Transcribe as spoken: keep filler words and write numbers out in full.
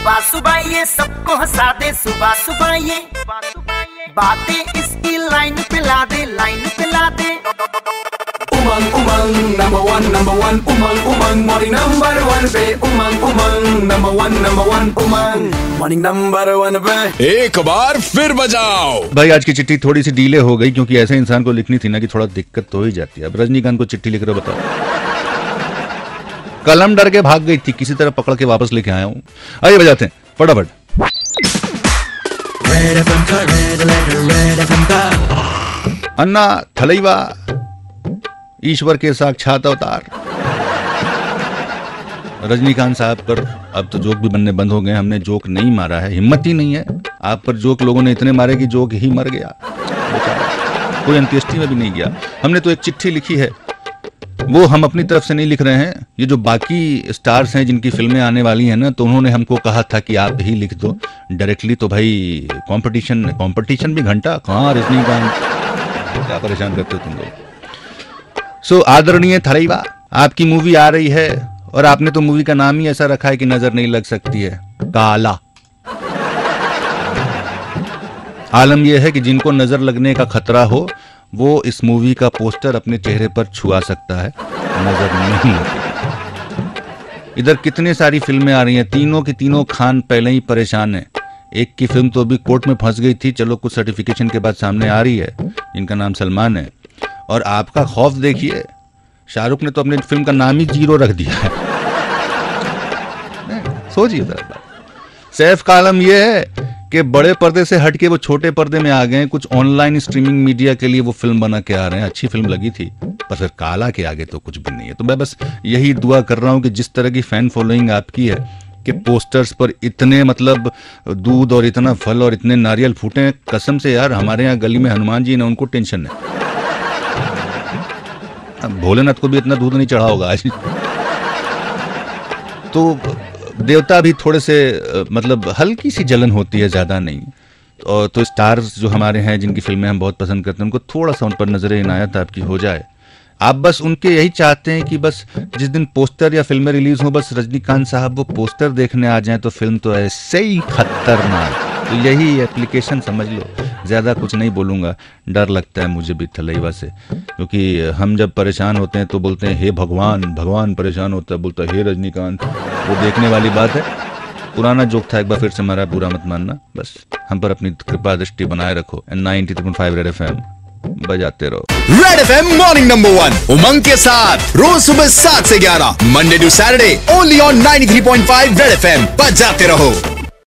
सुबह सुबह ये सबको हंसा दे, सुबह सुबह ये बातें इसकी लाइन पे ला दे, लाइन पे ला दे। Umang Umang number one number one Umang Umang morning number one पे Umang Umang number one number one Umang morning number one पे एक बार फिर बजाओ। भाई आज की चिट्ठी थोड़ी सी डीले हो गई क्योंकि ऐसे इंसान को लिखनी थी ना कि थोड़ा दिक्कत तो हो ही जाती है। अब रजनीकांत को चिट्ठी लिख रहे हो, बताओ। कलम डर के भाग गई थी, किसी तरह पकड़ के वापस लेके आया हूँ। आइए बजाते हैं फटाफट। अन्ना थलैवा ईश्वर के साक्षात अवतार। रजनीकांत साहब पर अब तो जोक भी बनने बंद हो गए। हमने जोक नहीं मारा है, हिम्मत ही नहीं है। आप पर जोक लोगों ने इतने मारे कि जोक ही मर गया बेचारा, कोई अंत्येष्टि में भी नहीं गया। हमने तो एक चिट्ठी लिखी है, वो हम अपनी तरफ से नहीं लिख रहे हैं। ये जो बाकी स्टार्स हैं जिनकी फिल्में आने वाली हैं ना, तो उन्होंने हमको कहा था कि आप ही लिख दो डायरेक्टली। तो भाई कंपटीशन कंपटीशन भी घंटा कहाँ, रजनीकांत क्या परेशान करते हो तुम लोग। सो आदरणीय थलैवा, आपकी मूवी आ रही है और आपने तो मूवी का नाम ही ऐसा रखा है कि नजर नहीं लग सकती है, काला। आलम यह है कि जिनको नजर लगने का खतरा हो वो इस मूवी का पोस्टर अपने चेहरे पर छुआ सकता है, नजर नहीं लगती। इधर कितनी सारी फिल्में आ रही हैं, तीनों की तीनों खान पहले ही परेशान है। एक की फिल्म तो अभी कोर्ट में फंस गई थी, चलो कुछ सर्टिफिकेशन के बाद सामने आ रही है, जिनका नाम सलमान है। और आपका खौफ देखिए, शाहरुख ने तो अपने फिल्म का नाम ही जीरो रख दिया है। सोचिए जरा। सैफ का आलम यह है कि बड़े पर्दे से हटके वो छोटे पर्दे में आ गए। कुछ ऑनलाइन स्ट्रीमिंग मीडिया के लिए वो फिल्म बना के आ रहे हैं, अच्छी फिल्म लगी थी, पर फिर काला के आगे तो कुछ भी नहीं है। तो मैं बस यही दुआ कर रहा हूं कि जिस तरह की फैन फॉलोइंग आपकी है कि पोस्टर्स पर इतने मतलब दूध और इतना फल और इतने नारियल फूटे, कसम से यार हमारे यहाँ गली में हनुमान जी ने, उनको टेंशन है। भोलेनाथ को भी इतना दूध नहीं चढ़ा होगा आज। तो देवता भी थोड़े से मतलब हल्की सी जलन होती है, ज्यादा नहीं। तो, तो स्टार्स जो हमारे हैं जिनकी फिल्में हम बहुत पसंद करते हैं, उनको थोड़ा सा उन पर नजर इनायत आपकी हो जाए। आप बस उनके यही चाहते हैं कि बस जिस दिन पोस्टर या फिल्में रिलीज हो, बस रजनीकांत साहब वो पोस्टर देखने आ जाएं तो फिल्म तो ऐसे ही खतरनाक। तो यही एप्लीकेशन समझ लो, ज्यादा कुछ नहीं बोलूंगा। डर लगता है मुझे भी थलैवा से, क्योंकि हम जब परेशान होते हैं तो बोलते हैं हे भगवान, भगवान परेशान होता है बोलता है हे रजनीकांत। वो देखने वाली बात है। पुराना जोक था, एक बार फिर से हमारा बुरा मत मानना। बस हम पर अपनी कृपा दृष्टि बनाए रखो। Ninety three point five red FM बजाते रहो। Red FM morning number one Umang के साथ रोज सुबह सात से ग्यारह, Monday to Saturday only on ninety three point five red FM बजाते रहो।